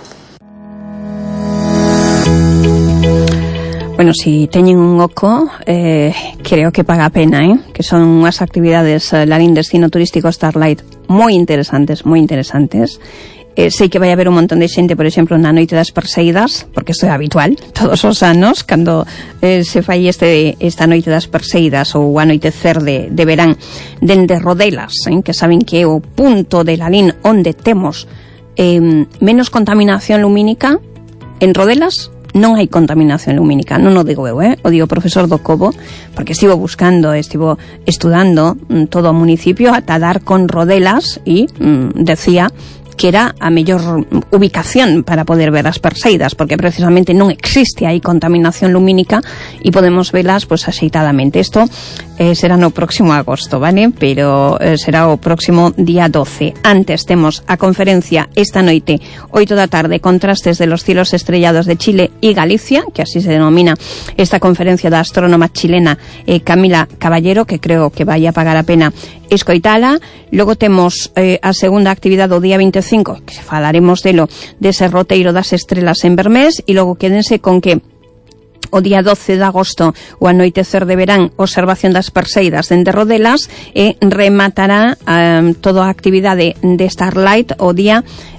Bueno, si teñen un oco, creo que paga a pena, que son unhas actividades Lalín Destino Turístico Starlight moi interesantes. Sei que vai haber un montón de xente, por exemplo, na Noite das Perseidas, porque isto é habitual todos os anos, cando se fai esta Noite das Perseidas ou o anoitecer de verán dende Rodelas, que saben que é o punto de Lalín onde temos menos contaminación lumínica. En Rodelas non hai contaminación lumínica, non o digo eu, o digo o profesor do Cobo, porque estivo estudando todo o municipio ata dar con Rodelas e decía que era a mellor ubicación para poder ver as Perseidas, porque precisamente non existe aí contaminación lumínica e podemos velas pois axeitadamente. Isto será no próximo agosto, vale? Pero será o próximo día 12. Antes temos a conferencia esta noite, 8 da tarde, Contrastes de los cielos estrellados de Chile y Galicia, que así se denomina esta conferencia da astrónoma chilena Camila Caballero, que creo que vai a pagar a pena escoitala. Logo temos a segunda actividade do día 25, que falaremos dese roteiro das estrelas en Vermés, e logo quédense con que o día 12 de agosto o anoitecer de verán, observación das Perseidas dende Rodelas, e rematará toda a actividade de Starlight o día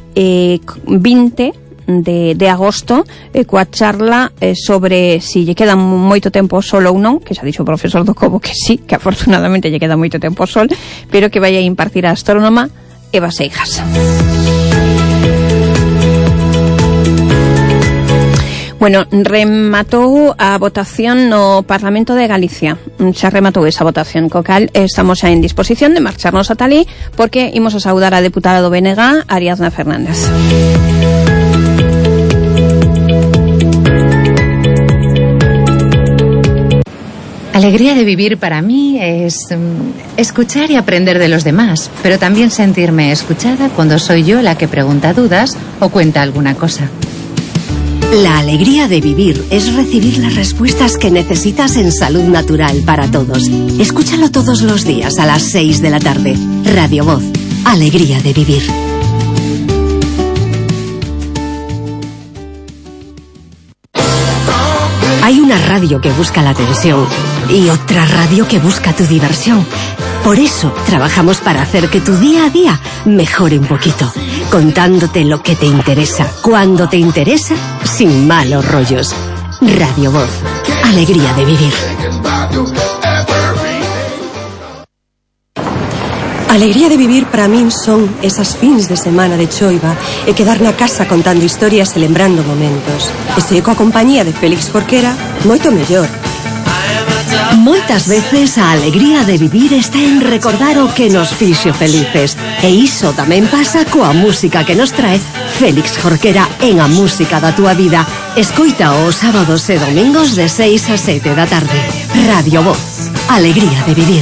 20 de agosto coa charla sobre si lle queda moito tempo ao sol ou non, que xa dixo o profesor do Cobo que sí, que afortunadamente lle queda moito tempo ao sol, pero que vai a impartir a astrónoma Eva Seijas. Bueno, rematou a votación no Parlamento de Galicia. Xa rematou esa votación, co cal estamos xa en disposición de marcharnos ata ali, porque imos a saudar a deputada do BNG, Ariadna Fernández. Alegría de vivir para mí es escuchar y aprender de los demás, pero también sentirme escuchada cuando soy yo la que pregunta dudas o cuenta alguna cosa. La alegría de vivir es recibir las respuestas que necesitas en Salud Natural para Todos. Escúchalo todos los días a las 6 de la tarde. Radio Voz. Alegría de vivir. Hay una radio que busca la atención y otra radio que busca tu diversión. Por eso trabajamos para hacer que tu día a día mejore un poquito, contándote lo que te interesa, cuando te interesa, sin malos rollos. Radio Voz. Alegría de vivir. Alegría de vivir para min son esas fins de semana de choiva e quedar na casa contando historias e lembrando momentos. E se coa compañía de Félix Jorquera, moito mellor. Moitas veces a alegría de vivir está en recordar o que nos fixo felices. E iso tamén pasa coa música que nos trae Félix Jorquera en A Música da Túa Vida. Escoita os sábados e domingos de 6 a 7 da tarde. Radio Voz. Alegría de vivir.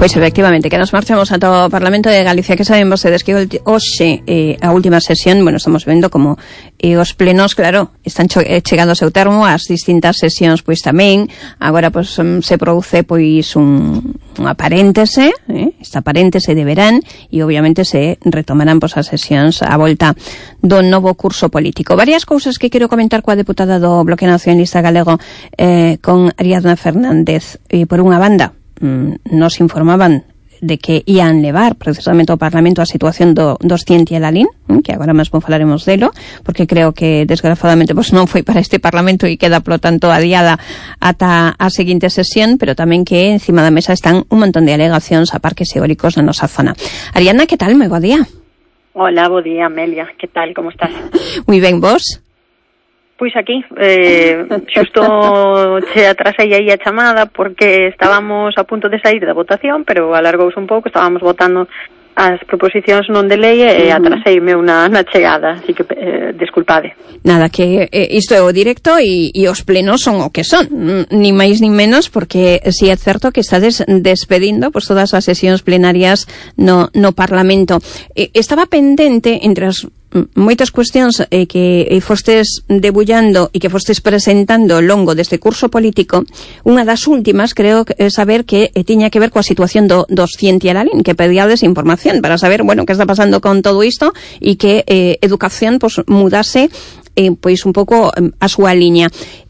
Pois efectivamente, que nos marchamos ata o Parlamento de Galicia, que saben vostedes que hoxe a última sesión, bueno, estamos vendo como os plenos, claro, están chegando ao seu termo, as distintas sesións pois tamén, agora pois se produce pois unha paréntese, esta paréntese de verán, e obviamente se retomarán pois as sesións á volta do novo curso político. Varias cousas que quero comentar coa deputada do Bloque Nacionalista Galego, con Ariadna Fernández. Por unha banda, nos informaban de que ían levar precisamente ao Parlamento a situación dos Cienti e Lalín, que agora mesmo falaremos delo, porque creo que desgraciadamente pois non foi para este Parlamento e queda, polo tanto, adiada ata a seguinte sesión, pero tamén que encima da mesa están un montón de alegacións a parques eólicos na nosa zona. Ariadna, que tal? Moi bo día. Hola, bo día, Amelia. Que tal? Como estás? Moi ben, vos? Pois aquí, xusto che atrasei aí a chamada porque estábamos a punto de sair da votación, pero alargouse un pouco, estábamos votando as proposicións non de lei e atraseime na chegada, así que desculpade. Nada, que isto é o directo e os plenos son o que son, ni máis ni menos, porque si é certo que estades despedindo pois todas as sesións plenarias no Parlamento. Estaba pendente entre as moitas cuestións que fostes debullando e que fostes presentando ao longo deste curso político. Unha das últimas, creo, saber que tiña que ver coa situación dos Cienti e Lalín, que pedíades información para saber, bueno, que está pasando con todo isto e que educación pois mudase pois un pouco a súa liña.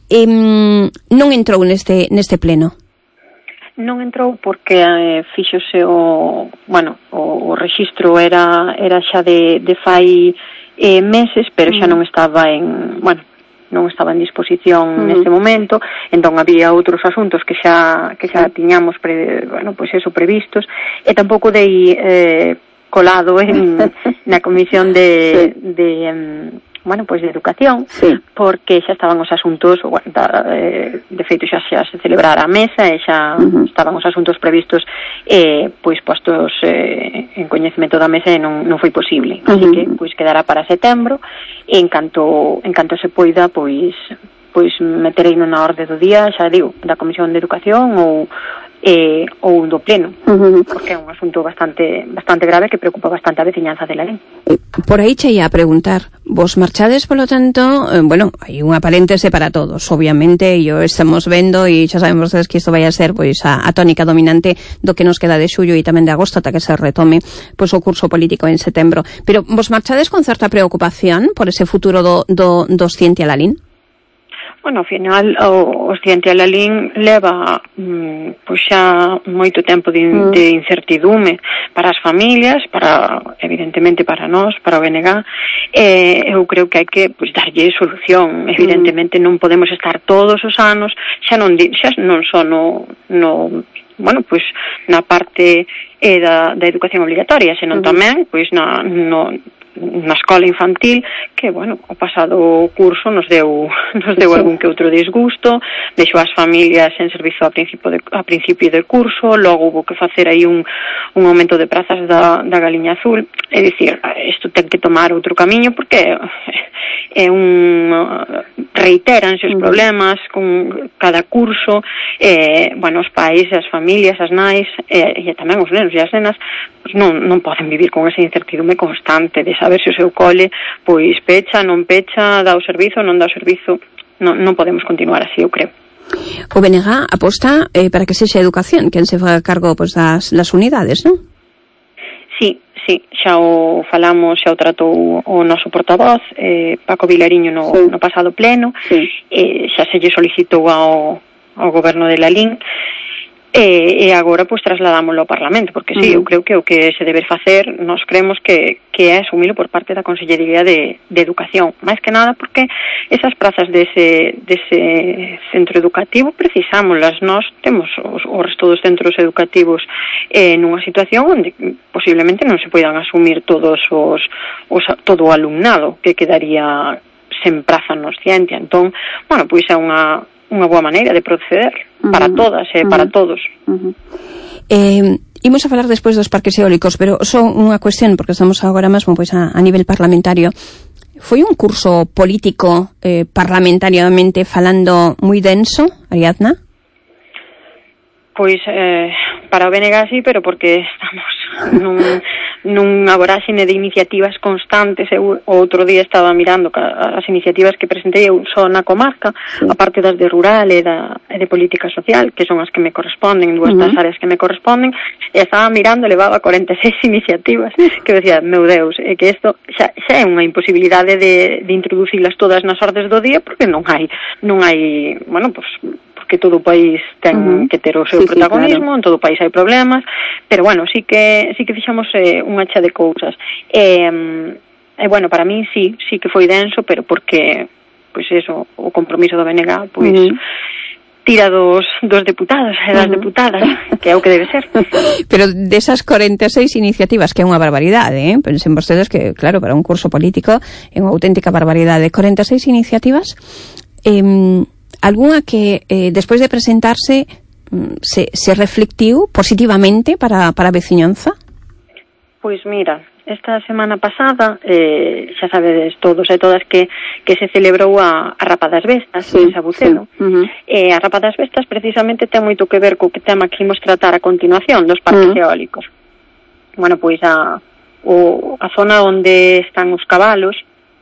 Non entrou neste pleno. Non entrou porque fíxose o rexistro era xa de fai meses, pero xa non estaba en disposición neste momento, entón había outros asuntos que xa tiñamos previstos, e tampouco dei colado na comisión de educación, porque xa estaban os asuntos, de feito xa se celebrara a mesa e xa estaban os asuntos previstos postos en coñecemento da mesa e non foi posible, así que quedará para setembro, e en canto se poida pois metereino na orde do día, xa digo, da Comisión de Educación ou do pleno, porque é un asunto bastante grave que preocupa bastante a veciñanza de Lalín. Por aí che ia a preguntar, vos marchades, polo tanto, hai unha paréntese para todos, obviamente, e o estamos vendo, e xa sabemos que isto vai a ser pois a tónica dominante do que nos queda de xullo e tamén de agosto ata que se retome pois o curso político en setembro. Pero vos marchades con certa preocupación por ese futuro dos Cienti e Lalín? Bueno, ao final, os Cienti e Lalín leva xa moito tempo de incertidume para as familias, evidentemente para nós, para o BNG. Eu creo que hai que darlle solución. Evidentemente non podemos estar todos os anos, xa non só na parte da educación obligatoria, senón tamén na escola infantil, que, o pasado curso nos deu algún que outro disgusto, deixou as familias en servizo a principio do curso, logo hubo que facer aí un aumento de prazas da Galiña Azul, é dicir, isto ten que tomar outro camiño, porque reiteranse os problemas con cada curso, os pais, as familias, as nais, e tamén os nenos e as nenas non poden vivir con esa incertidume constante de saber se o seu cole pecha, non pecha, dá o servizo, non dá o servizo. Non podemos continuar así, eu creo. O BNG aposta para que sexa educación quen se faga cargo das unidades, non? Sí, xa o falamos, xa o tratou o noso portavoz, Paco Vilariño, no pasado pleno, xa se lle solicitou ao goberno de Lalín, e agora trasladámoslo ao Parlamento, porque eu creo que o que se debe facer, nós creemos que é asumilo por parte da Consellería de Educación, máis que nada porque esas prazas dese centro educativo precisámoslas. Nós temos o resto dos centros educativos nunha situación onde posiblemente non se poidan asumir todo o alumnado que quedaría sen praza nos Cienti. Entón, é unha boa maneira de proceder para todas e para todos. Imos a falar despois dos parques eólicos, pero só unha cuestión, porque estamos agora mesmo a nivel parlamentario. Foi un curso político parlamentariamente falando moi denso, Ariadna? Pois para o BNG sí, pero porque estamos nunha voráxine de iniciativas constantes. Eu outro día estaba mirando as iniciativas que presentei eu só na comarca, a parte das de rural e de política social, que son as que me corresponden, dúas das áreas que me corresponden, e estaba mirando, levaba 46 iniciativas, que eu decía, meu Deus, é que isto xa é unha imposibilidade de introducilas todas nas ordes do día, porque non hai, bueno, pues porque todo o país ten que ter o seu protagonismo, claro. En todo o país hai problemas, pero bueno, sí que fixamos unha cha de cousas. E bueno, para mí sí que foi denso, pero porque, pois eso, o compromiso do BNG, pois tira dos deputados e das deputadas, que é o que debe ser. Pero desas 46 iniciativas, que é unha barbaridade, pensen vostedes que, claro, para un curso político é unha auténtica barbaridade. 46 iniciativas, algunha que despois de presentarse se reflectiu positivamente para a veciñanza? Pois mira, esta semana pasada xa sabedes todos e todas que se celebrou a Rapa das Bestas en Sabucelo. E a Rapa das Bestas precisamente ten moito que ver co que tema que imos tratar a continuación dos parques eólicos. Bueno, pois a zona onde están os cabalos,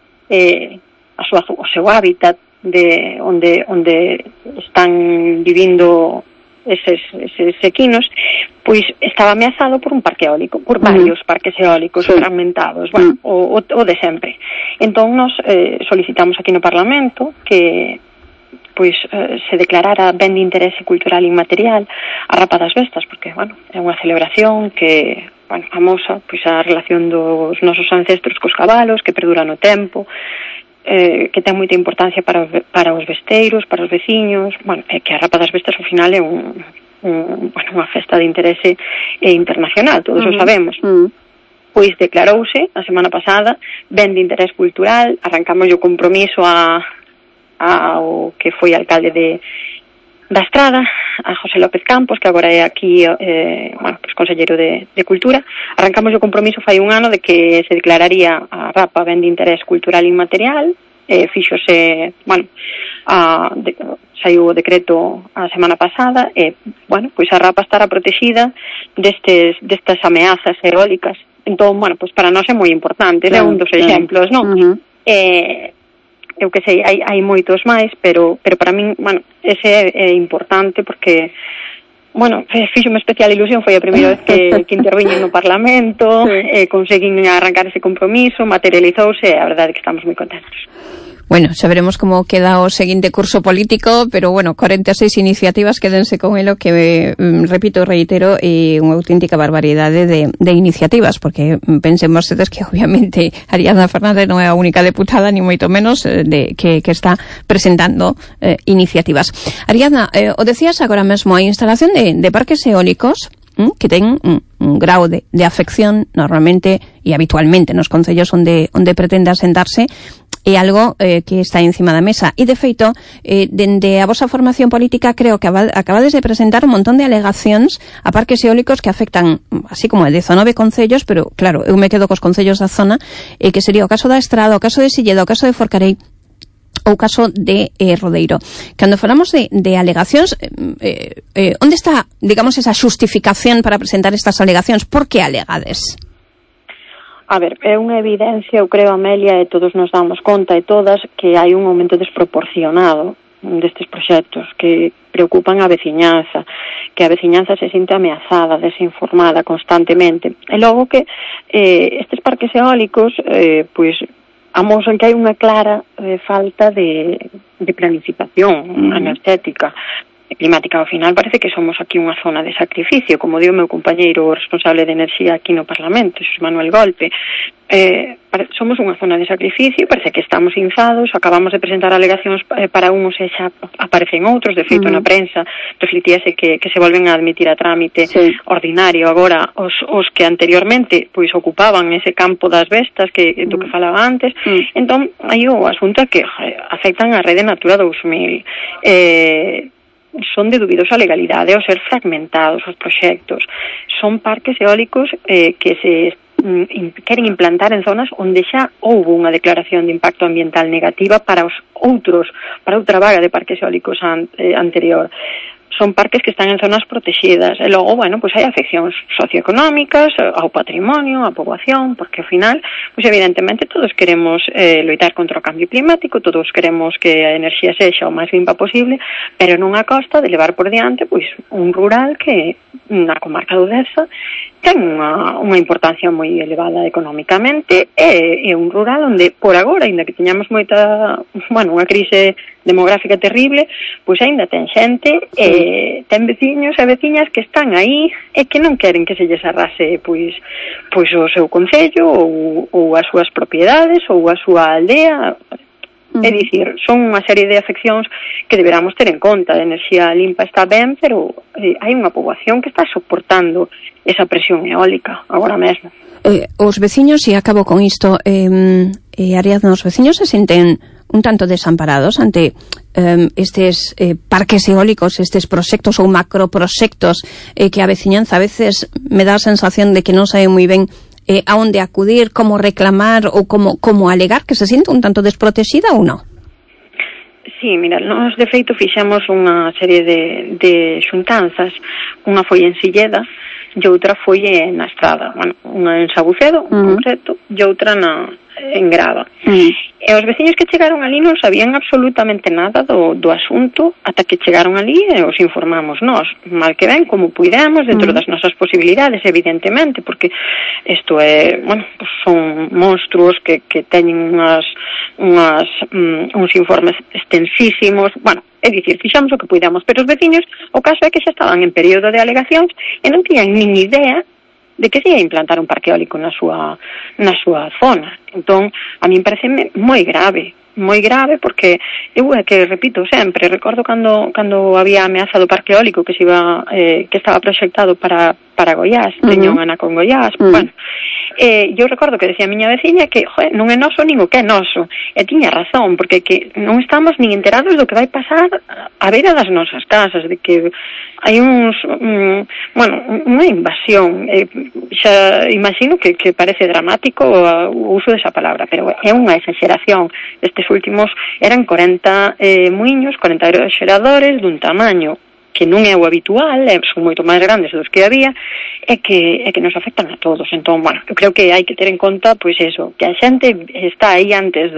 o seu hábitat, de onde están vivindo eses equinos, pois estaba ameazado por un parque eólico, por varios parques eólicos fragmentados, bueno, o de sempre. Entón nos solicitamos aquí no Parlamento que pois se declarara ben de interese cultural inmaterial a Rapa das Bestas, porque, bueno, é unha celebración que, bueno, amosa pois a relación dos nosos ancestros cos cabalos, que perdura no tempo, que ten moita importancia para os besteiros, para os veciños, bueno, que a Rapa das Bestas ao final é unha festa de interese internacional, todos o sabemos. Pois declarouse a semana pasada ben de interés cultural, arrancamos o compromiso ao que foi alcalde da Estrada, a José López Campos, que agora é aquí bueno, pues conselleiro de Cultura. Arrancamos o compromiso fai un ano de que se declararía a Rapa ben de interés cultural inmaterial, fíxose, bueno, saiu o decreto a semana pasada e, bueno, pois a Rapa estará protexida destas ameazas eólicas. Entón, bueno, pois para nós é moi importante, é un dos exemplos, non? Eu que sei, hai moitos máis, pero para min, bueno, ese é importante porque, bueno, fixo unha especial ilusión, foi a primeira vez que interviñen no Parlamento, conseguín arrancar ese compromiso, materializouse e a verdade é que estamos moi contentos. Bueno, xa veremos como queda o seguinte curso político, pero bueno, 46 iniciativas, quédense con elo que, repito e reitero, unha auténtica barbaridade de iniciativas, porque pensemos vostedes que obviamente Ariadna Fernández non é a única deputada, ni moito menos, que está presentando iniciativas. Ariadna, o decías agora mesmo, a instalación de parques eólicos que ten un grau de afección normalmente e habitualmente nos concellos onde pretende asentarse, é algo que está encima da mesa. E, de feito, dende a vosa formación política, creo que acabades de presentar un montón de alegacións a parques eólicos que afectan, así como a 19 concellos, pero, claro, eu me quedo cos concellos da zona, que sería o caso da Estrada, o caso de Silleda, o caso de Forcarei, ou caso de Rodeiro. Cando falamos de alegacións, onde está, digamos, esa xustificación para presentar estas alegacións? Por que alegades? A ver, é unha evidencia, eu creo, Amelia, e todos nos damos conta, e todas, que hai un aumento desproporcionado destes proxectos que preocupan a veciñanza, que a veciñanza se sinte ameazada, desinformada constantemente. E logo que estes parques eólicos, pois, amosan que hai unha clara falta de planificación energética climática. Ao final parece que somos aquí unha zona de sacrificio, como dio o meu compañeiro responsable de enerxía aquí no Parlamento, Xosé Manuel Golpe. Somos unha zona de sacrificio, parece que estamos inzados, acabamos de presentar alegacións para uns e xa aparecen outros, de feito na prensa reflitíase que se volven a admitir a trámite ordinario agora os que anteriormente pois ocupaban ese campo das bestas do que falaba antes. Entón, aí o asunto é que afectan a Rede Natura 2000, son de dubidosa legalidade ao ser fragmentados os proxectos. Son parques eólicos que se queren implantar en zonas onde xa houve unha declaración de impacto ambiental negativa para outra vaga de parques eólicos anterior. son parques que están en zonas protegidas. E logo, bueno, pois hai afeccións socioeconómicas ao patrimonio, á poboación, porque ao final, pois evidentemente todos queremos loitar contra o cambio climático, todos queremos que a enerxía sexa o máis limpa posible, pero non a costa de levar por diante pois un rural que na comarca do Deza ten unha importancia moi elevada económicamente e un rural onde por agora, ainda que teñamos moita, bueno, unha crise demográfica terrible, pois ainda ten xente ten veciños e veciñas que están aí e que non queren que se lles arrase pois o seu concello ou as súas propiedades ou a súa aldea. É dicir, son unha serie de afeccións que deberamos ter en conta. A enerxía limpa está ben, pero hai unha poboación que está soportando esa presión eólica agora mesmo. Os veciños, e acabo con isto, Ariadna, os veciños se sinten un tanto desamparados ante estes parques eólicos, estes proxectos ou macroproxectos que a veciñanza a veces me dá a sensación de que non sabe moi ben a onde acudir, como reclamar ou como alegar, que se siente un tanto desprotexida ou non? Sí, mira, nós de feito fixemos unha serie de xuntanzas. Unha foi en Silleda e outra foi na Estrada. Bueno, unha en Sabucedo, en concreto, e outra en Grava. E os veciños que chegaron ali non sabían absolutamente nada do asunto ata que chegaron ali e os informamos nós, mal que ben, como puidemos, dentro das nosas posibilidades, evidentemente, porque isto é, bueno, pues son monstruos que teñen uns informes extensísimos, bueno, é dicir, fixamos o que puidamos, pero os veciños, o caso é que xa estaban en período de alegacións e non tiñan nin idea de que se ia implantar un parque eólico na súa zona. Entón, a mí parece moi grave, porque eu é que repito sempre, recordo cando había ameaza do parque eólico que estaba proxectado para Goiás, teño unha con Goiás, bueno, eu recordo que decía a miña veciña que non é noso nin o que é noso, e tiña razón, porque que non estamos nin enterados do que vai pasar a beira das nosas casas, de que hai unha invasión, xa imagino que parece dramático o uso desa palabra, pero é unha exageración. Estes últimos eran 40 muiños, 40 aeroxeradores dun tamaño que non é o habitual, son moito máis grandes dos que había, e que nos afectan a todos. Entón, bueno, eu creo que hai que ter en conta, pois eso, que a xente está aí antes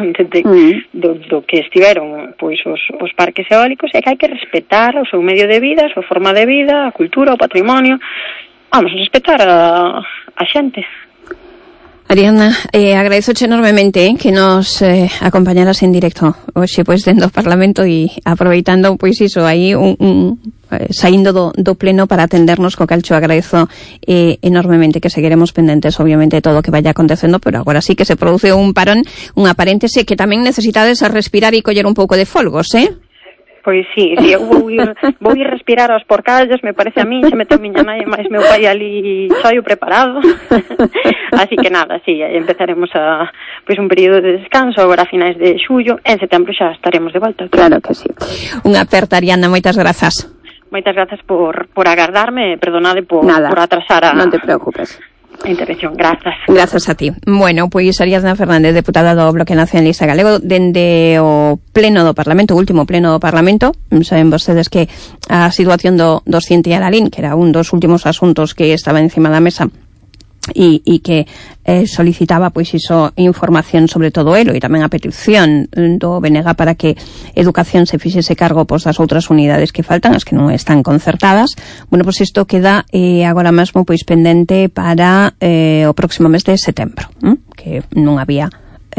do que estiveron pois os parques eólicos, e que hai que respetar o seu medio de vida, a súa forma de vida, a cultura, o patrimonio. Vamos, respetar a xente. Ariadna, agradezoche enormemente que nos acompañaras en directo hoxe, pois, dentro do Parlamento e aproveitando, pois, iso, aí saindo do pleno para atendernos, co cal cho agradezo enormemente, que seguiremos pendentes, obviamente, de todo o que vaya acontecendo, pero agora sí que se produce un parón, unha paréntese, que tamén necesitades a respirar e coller un pouco de folgos, Pois sí, eu vou ir respirar aos porcallos, me parece a mí, xa meteu miña nai, máis meu pai ali xoio preparado. Así que nada, sí, empezaremos un período de descanso agora a finais de xullo, en setembro xa estaremos de volta. Claro que sí. Unha aperta, Ariadna, moitas grazas. Moitas grazas por agardarme, perdonade por atrasar non te preocupes. A intervención, grazas. Grazas a ti. Bueno, pois Ariadna Fernández, deputada do Bloque Nacionalista Galego, dende o pleno do Parlamento, o último pleno do Parlamento. Saben vostedes que a situación dos Cinti e Lalín, que era un dos últimos asuntos que estaba encima da mesa, e que solicitaba, pois, iso, información sobre todo elo, e tamén a petición do BNG para que Educación se fixese cargo, pois, das outras unidades que faltan, as que non están concertadas. Bueno, pois isto queda agora mesmo, pois, pendente para o próximo mes de setembro, que non había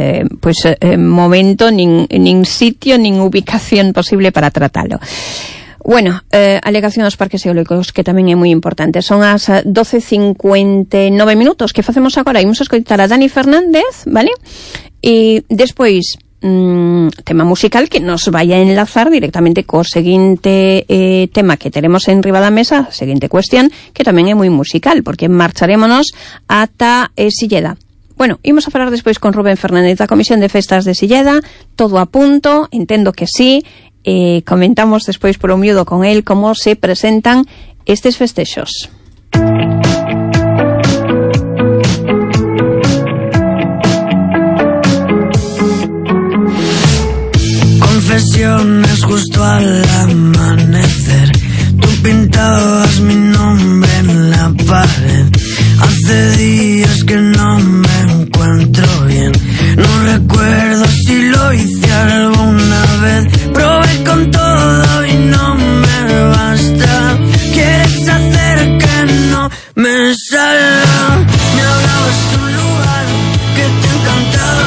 momento, nin sitio, nin ubicación posible para tratalo. Bueno, alegación aos parques eólicos, que tamén é moi importante. Son as 12:59 minutos. Que facemos agora? Imos a escoitar a Dani Fernández, vale? E despois tema musical que nos vai a enlazar directamente co seguinte tema que teremos en riba da mesa, a seguinte cuestión, que tamén é moi musical, porque marcharémonos ata Silleda. Bueno, imos a falar despois con Rubén Fernández da Comisión de Festas de Silleda, todo a punto, entendo que sí. Comentamos despois por un miúdo con el como se presentan estes festexos. Confesiones justo al amanecer.